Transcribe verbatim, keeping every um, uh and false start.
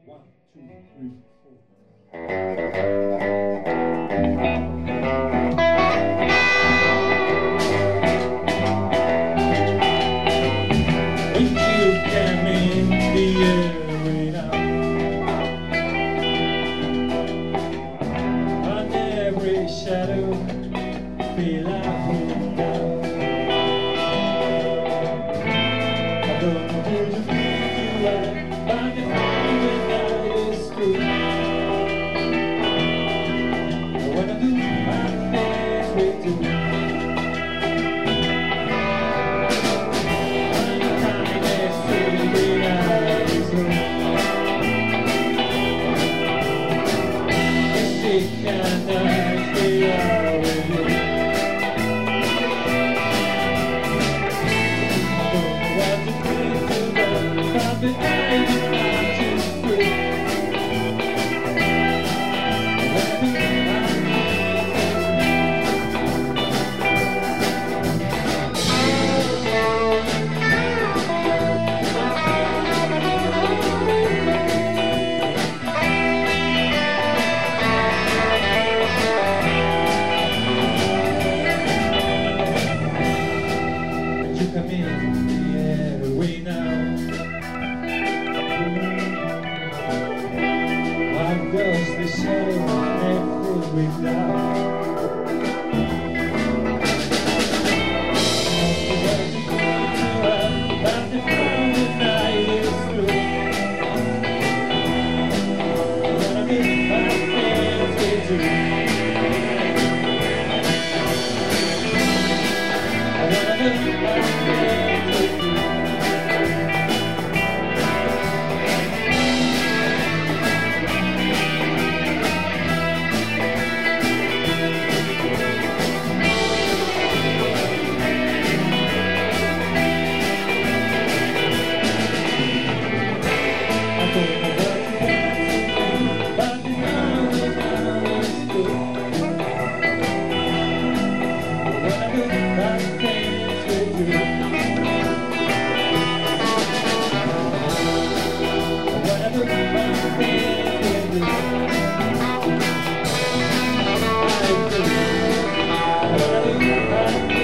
One, two, three, four. Windshield cam in the air right out. On every shadow, feel I hold down. I don't know who to feel to I find it hard when night is through. When I do my things we do, when the time is through, the night is through. The sick and nights they are with you. I don't know what to do to them, but the night is not too free. You come in the airway now. How does this all ever without? But the final night is through. When I do my things we do, I wanna do my things we do. I don't know what to do, but the final night is through. When I do my things we do, when I do my things we do, I do. When I do my